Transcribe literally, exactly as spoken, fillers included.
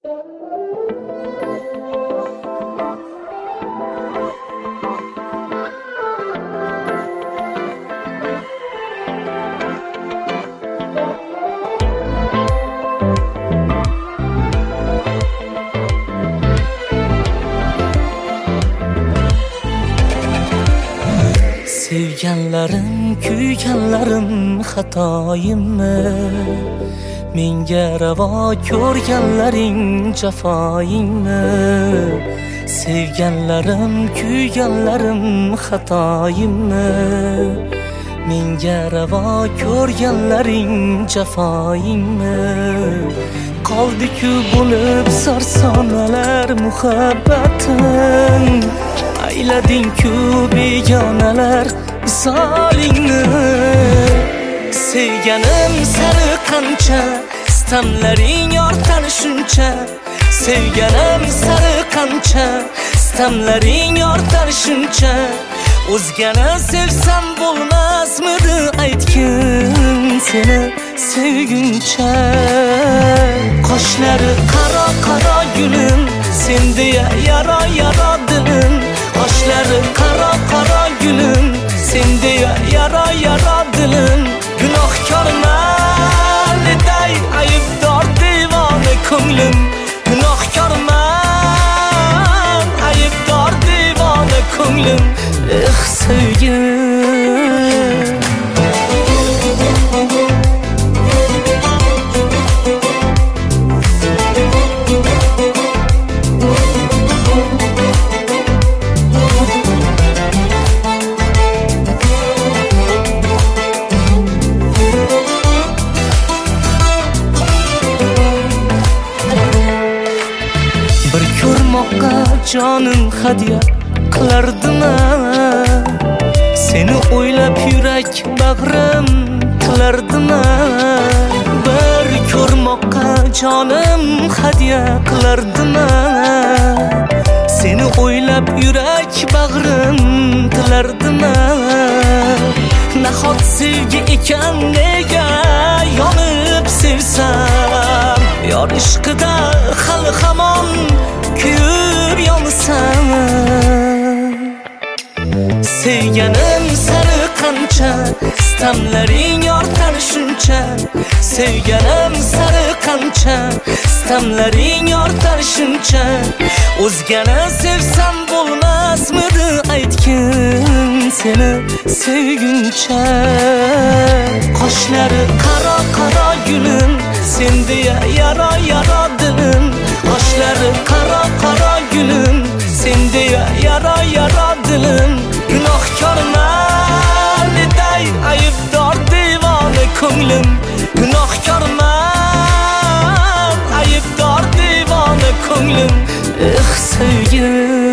Sevganlarim, kuyganlarim xatoyimmi? Menga ravo ko'rganlaring jafoyingmi? Sevganlarim, kuyganlarim xatoyimmi? Menga ravo ko'rganlaring jafoyingmi? Qoldi-ku bo'lib sarsonalar muhabbatim, aylading-ku begonalar visolingni. Sevganim sari qancha, istamlaring ortar shuncha. Sevganim sari qancha, istamlaring ortar shuncha. O'zgani sevsam bo'lmasmidi aytgin seni sevguncha. Qoshlari qaro qaro gulim, sen deya yara yara dilim. Qoshlari qaro qaro gulim, sen deya yara yara dilim. Gunohkorman eday aybdor devona ko'nglim. Gunohkorman aybdor devona ko'nglim. Eh sevgim, bir ko'rmoqqa jonim hadya qilardim. Seni o'ylab yurak bag'rim qilardim. Bir ko'rmoqqa jonim hadya qilardim. Seni o'ylab yurak bag'rim qilardim. Nahot sevgi ekan nega yonib sevsam, yor ishqida hali hamon kuyib yonsam. Sevganim sari qancha, istamlaring ortar shuncha. Sevganim sari qancha, istamlaring ortar shuncha. O'zgani sevsam bo'lmasmidi aytgin seni sevguncha. Qoshlari qaro qaro gulim, sen deya yara yara dilim. Qoshlari qaro qaro gulim, sen deya yara yara dilim. Gunohkorman eday aybdor devona ko'nglim. Gunohkorman aybdor devona ko'nglim. Eh sevgim,